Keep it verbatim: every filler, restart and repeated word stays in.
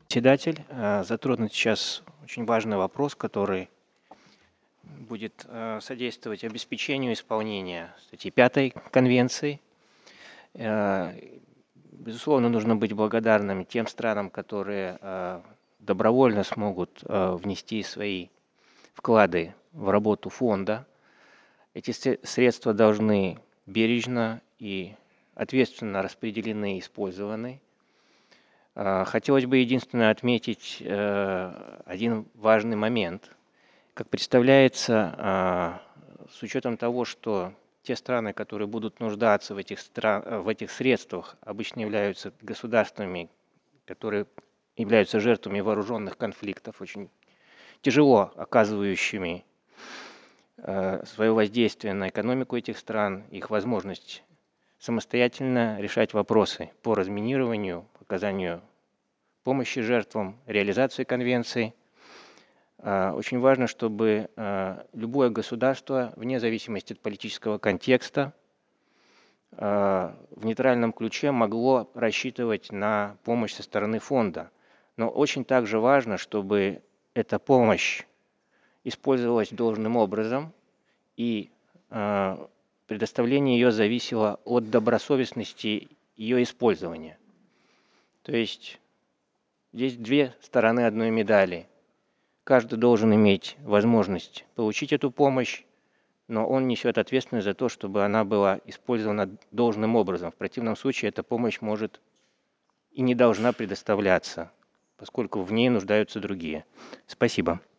Председатель, э, затронут сейчас очень важный вопрос, который будет э, содействовать обеспечению исполнения статьи пятой Конвенции. Э, Безусловно, нужно быть благодарными тем странам, которые э, добровольно смогут э, внести свои вклады в работу фонда. Эти се- средства должны бережно и ответственно распределены и использованы. Э, Хотелось бы единственное отметить э, один важный момент. Как представляется, а, с учетом того, что те страны, которые будут нуждаться в этих, стра- э, в этих средствах, обычно являются государствами, которые являются жертвами вооруженных конфликтов, очень тяжело оказывающими э, свое воздействие на экономику этих стран, их возможность самостоятельно решать вопросы по разминированию, оказанию помощи жертвам, реализации конвенции. А, Очень важно, чтобы а, любое государство, вне зависимости от политического контекста, а, в нейтральном ключе могло рассчитывать на помощь со стороны фонда. Но очень также важно, чтобы эта помощь использовалась должным образом, и а, предоставление ее зависело от добросовестности ее использования. То есть здесь две стороны одной медали. Каждый должен иметь возможность получить эту помощь, но он несет ответственность за то, чтобы она была использована должным образом. В противном случае эта помощь может и не должна предоставляться, поскольку в ней нуждаются другие. Спасибо.